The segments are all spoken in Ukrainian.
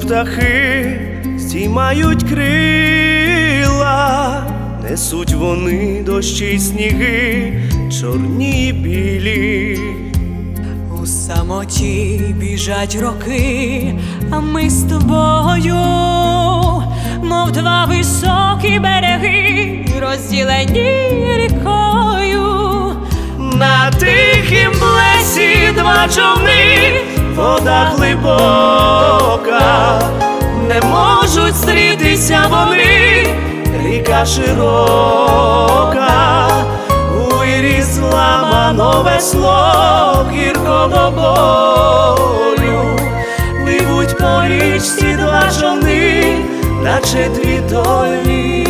птахи здіймають крила, несуть вони дощі й сніги, чорні й білі. У самоті біжать роки, а ми з тобою, мов два високі береги, розділені рікою. На тихім плесі два човни, вода глибока, не можуть зустрітися вони, ріка широка. У вирі зламано весло гіркого болю, пливуть по річці два човни, наче дві долі.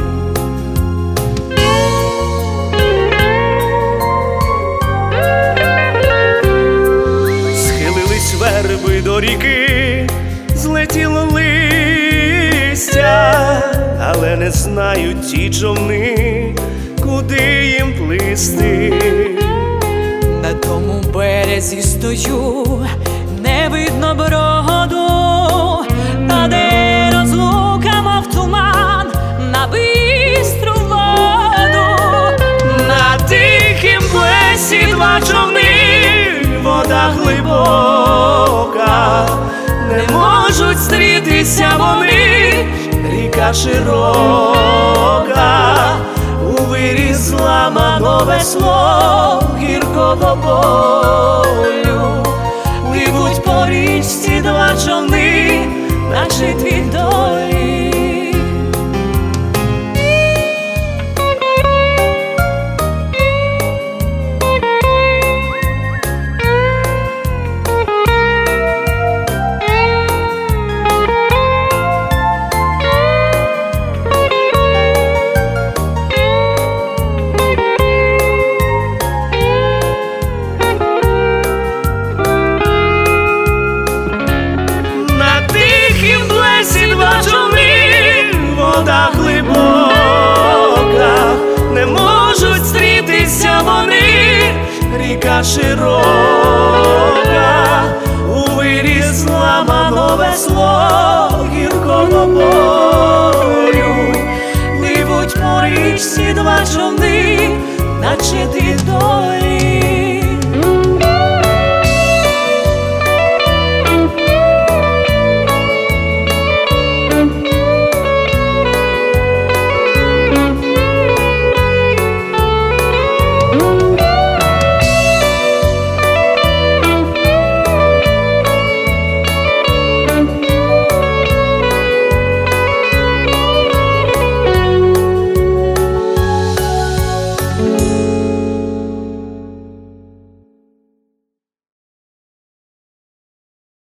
Верби до ріки, злетіло листя, але не знають ті човни, куди їм плисти. На тому березі стою, не видно броду, а де розлука, мов туман, на бистру воду. На тихім плесі два човни, вода глибока, не можуть зустрітися вони, ріка широка. У вирі зламано весло гіркого болю, пливуть по річці два човни, наче дві долі. Вода глибока, не можуть зустрітися вони, ріка широка. У вирі зламано весло гіркого болю, пливуть по річці два човни, наче дві долі.